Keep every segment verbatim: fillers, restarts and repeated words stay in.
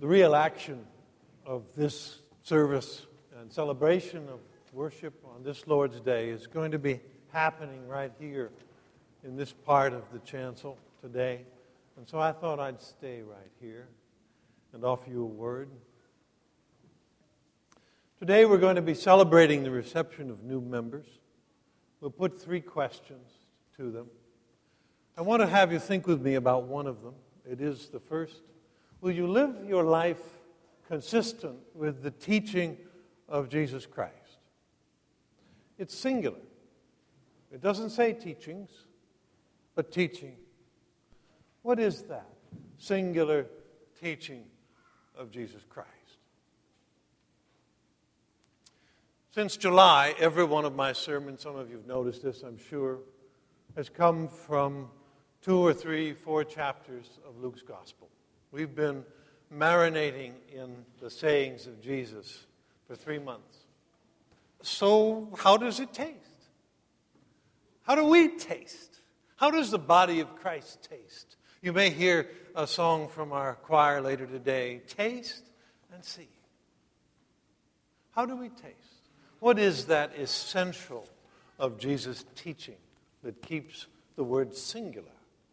The real action of this service and celebration of worship on this Lord's Day is going to be happening right here in this part of the chancel today. And so I thought I'd stay right here and offer you a word. Today we're going to be celebrating the reception of new members. We'll put three questions to them. I want to have you think with me about one of them. It is the first. Will you live your life consistent with the teaching of Jesus Christ? It's singular. It doesn't say teachings, but teaching. What is that singular teaching of Jesus Christ? Since July, every one of my sermons, some of you have noticed this, I'm sure, has come from two or three, four chapters of Luke's Gospel. We've been marinating in the sayings of Jesus for three months. So how does it taste? How do we taste? How does the body of Christ taste? You may hear a song from our choir later today, Taste and See. How do we taste? What is that essential of Jesus' teaching that keeps the word singular?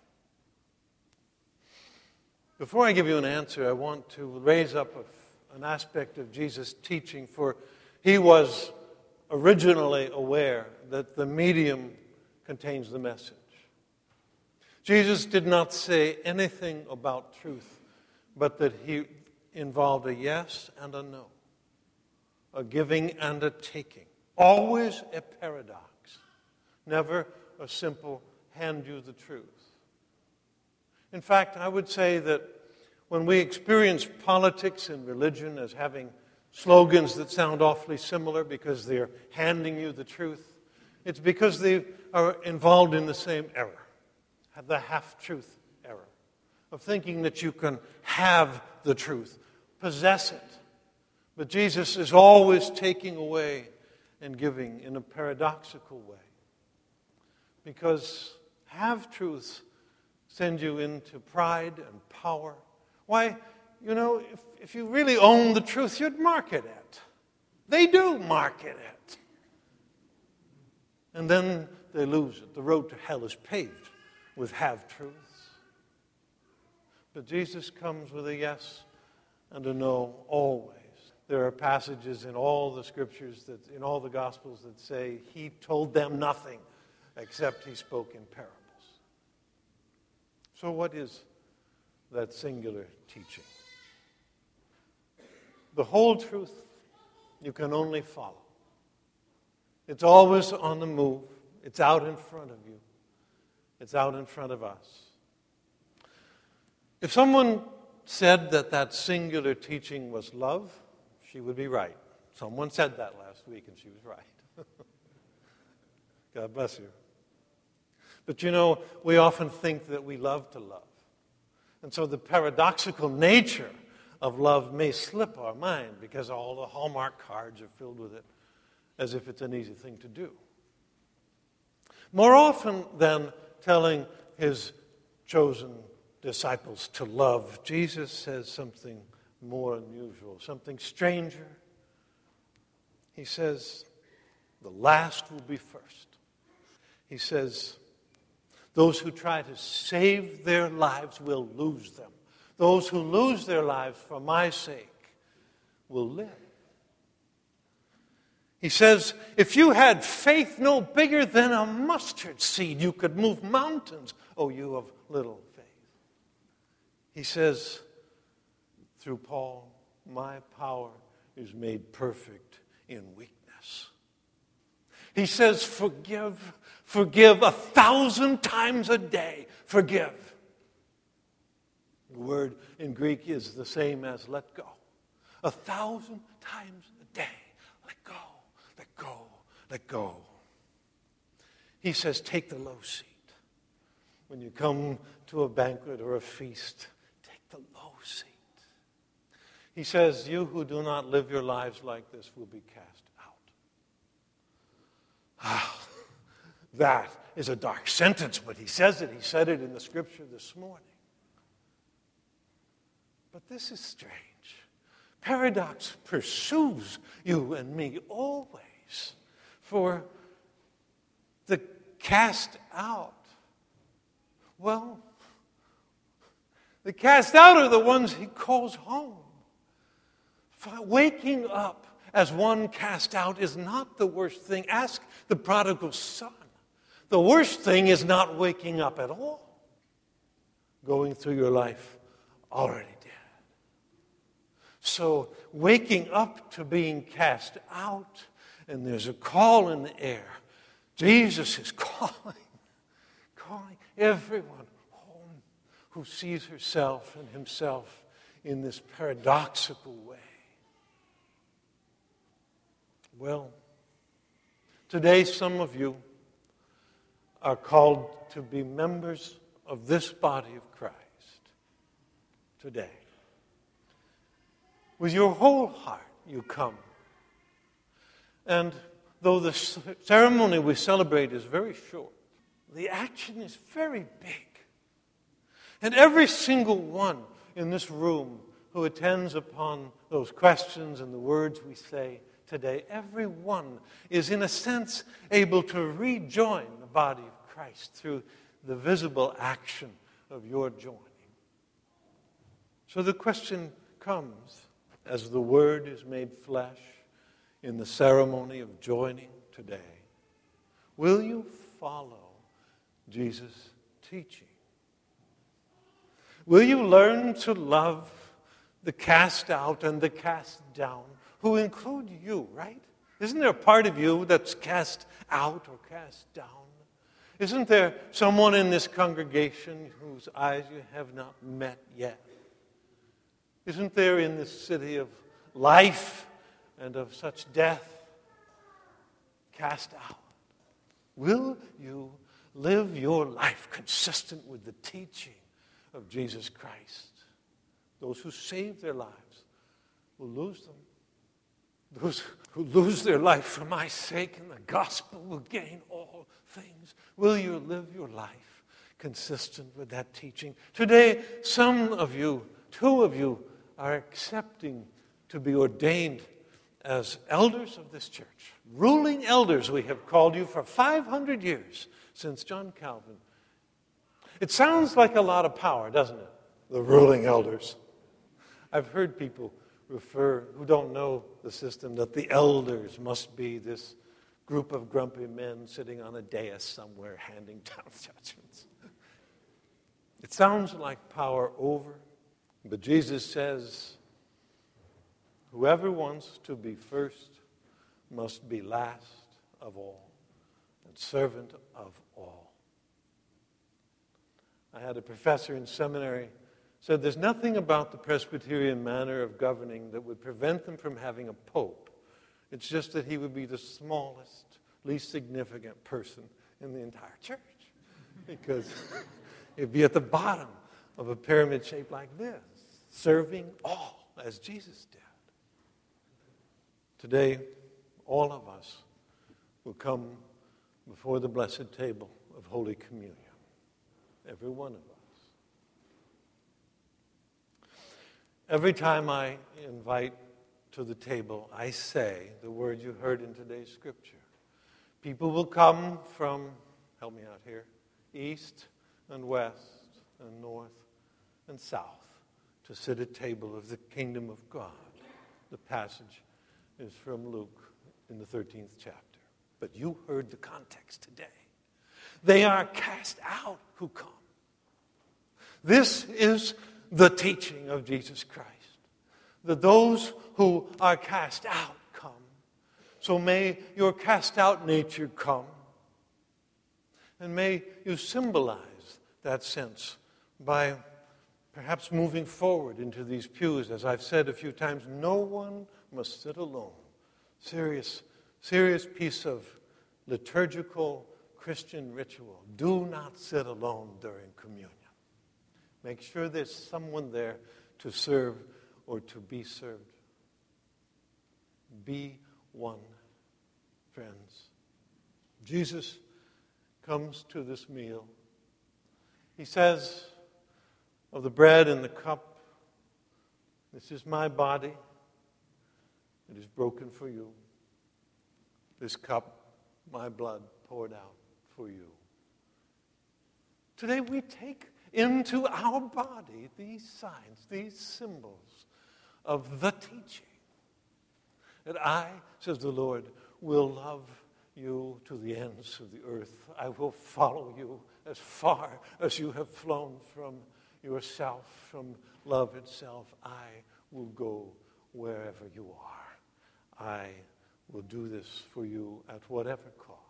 Before I give you an answer, I want to raise up a, an aspect of Jesus' teaching, for he was originally aware that the medium contains the message. Jesus did not say anything about truth, but that he involved a yes and a no, a giving and a taking. Always a paradox, never a simple hand you the truth. In fact, I would say that when we experience politics and religion as having slogans that sound awfully similar because they're handing you the truth, it's because they are involved in the same error, the half-truth error, of thinking that you can have the truth, possess it. But Jesus is always taking away and giving in a paradoxical way. Because half-truths send you into pride and power. Why, you know, if, if you really own the truth, you'd market it. They do market it. And then they lose it. The road to hell is paved with half-truths. But Jesus comes with a yes and a no always. There are passages in all the scriptures, that in all the Gospels, that say he told them nothing except he spoke in parables. So what is that singular teaching? The whole truth you can only follow. It's always on the move. It's out in front of you. It's out in front of us. If someone said that that singular teaching was love, she would be right. Someone said that last week and she was right. God bless you. But you know, we often think that we love to love. And so the paradoxical nature of love may slip our mind because all the Hallmark cards are filled with it as if it's an easy thing to do. More often than telling his chosen disciples to love, Jesus says something more unusual, something stranger. He says, the last will be first. He says, those who try to save their lives will lose them. Those who lose their lives for my sake will live. He says, if you had faith no bigger than a mustard seed, you could move mountains, oh, you of little faith. He says, through Paul, my power is made perfect in weakness. He says, forgive, forgive a thousand times a day. Forgive. The word in Greek is the same as let go. A thousand times a day. Let go, let go, let go. He says, take the low seat. When you come to a banquet or a feast, take the low seat. He says, you who do not live your lives like this will be cast out. Ah, that is a dark sentence, but he says it. He said it in the scripture this morning. But this is strange. Paradox pursues you and me always. For the cast out, well, the cast out are the ones he calls home. Waking up as one cast out is not the worst thing. Ask the prodigal son. The worst thing is not waking up at all. Going through your life already dead. So waking up to being cast out, and there's a call in the air. Jesus is calling, calling everyone home who sees herself and himself in this paradoxical way. Well, today some of you are called to be members of this body of Christ. Today. With your whole heart you come. And though the ceremony we celebrate is very short, the action is very big. And every single one in this room who attends upon those questions and the words we say today, every one is in a sense able to rejoin the body of Christ through the visible action of your joining. So the question comes, as the Word is made flesh in the ceremony of joining today, will you follow Jesus' teaching? Will you learn to love the cast out and the cast down, who include you, right? Isn't there a part of you that's cast out or cast down? Isn't there someone in this congregation whose eyes you have not met yet? Isn't there in this city of life and of such death cast out? Will you live your life consistent with the teaching of Jesus Christ? Those who save their lives will lose them. Those who lose their life for my sake and the gospel will gain all things. Will you live your life consistent with that teaching? Today, some of you, two of you, are accepting to be ordained as elders of this church. Ruling elders, we have called you for five hundred years, since John Calvin. It sounds like a lot of power, doesn't it? The ruling elders. I've heard people refer, who don't know the system, that the elders must be this group of grumpy men sitting on a dais somewhere handing down judgments. It sounds like power over, but Jesus says, whoever wants to be first must be last of all and servant of all. I had a professor in seminary said there's nothing about the Presbyterian manner of governing that would prevent them from having a pope. It's just that he would be the smallest, least significant person in the entire church. Because he'd be at the bottom of a pyramid shaped like this, serving all as Jesus did. Today, all of us will come before the blessed table of Holy Communion. Every one of us. Every time I invite to the table, I say the word you heard in today's scripture. People will come from, help me out here, east and west and north and south to sit at table of the kingdom of God. The passage is from Luke in the thirteenth chapter. But you heard the context today. They are cast out who come. This is the teaching of Jesus Christ. That those who are cast out come. So may your cast out nature come. And may you symbolize that sense by perhaps moving forward into these pews. As I've said a few times, no one must sit alone. Serious, serious piece of liturgical Christian ritual. Do not sit alone during communion. Make sure there's someone there to serve or to be served. Be one, friends. Jesus comes to this meal. He says of the bread and the cup, This is my body. It is broken for you. This cup, my blood poured out for you. Today we take into our body these signs, these symbols of the teaching. That I, says the Lord, will love you to the ends of the earth. I will follow you as far as you have flown from yourself, from love itself. I will go wherever you are. I will do this for you at whatever cost.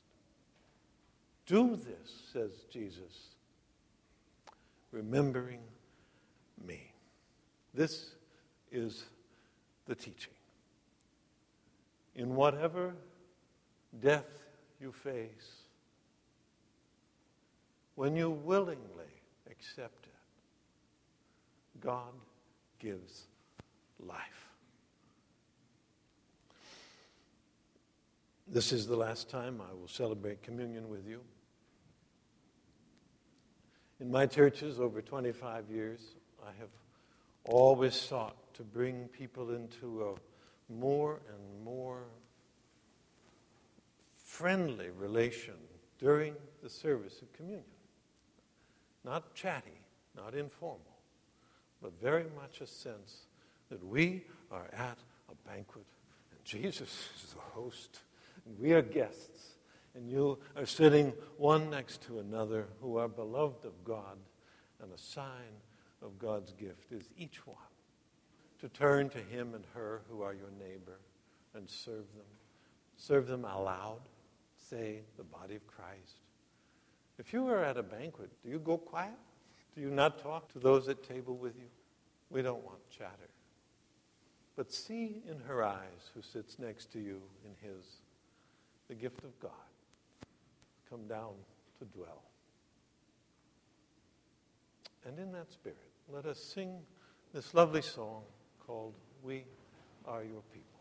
Do this, says Jesus, remembering me. This is the teaching. In whatever death you face, when you willingly accept it, God gives life. This is the last time I will celebrate communion with you. In my churches over twenty-five years, I have always sought to bring people into a more and more friendly relation during the service of communion. Not chatty, not informal, but very much a sense that we are at a banquet and Jesus is the host and we are guests and you are sitting one next to another who are beloved of God, and a sign of God's gift is each one to turn to him and her who are your neighbor and serve them. Serve them aloud. Say, the body of Christ. If you are at a banquet, do you go quiet? Do you not talk to those at table with you? We don't want chatter. But see in her eyes who sits next to you in his, the gift of God come down to dwell. And in that spirit, let us sing this lovely song called We Are Your People.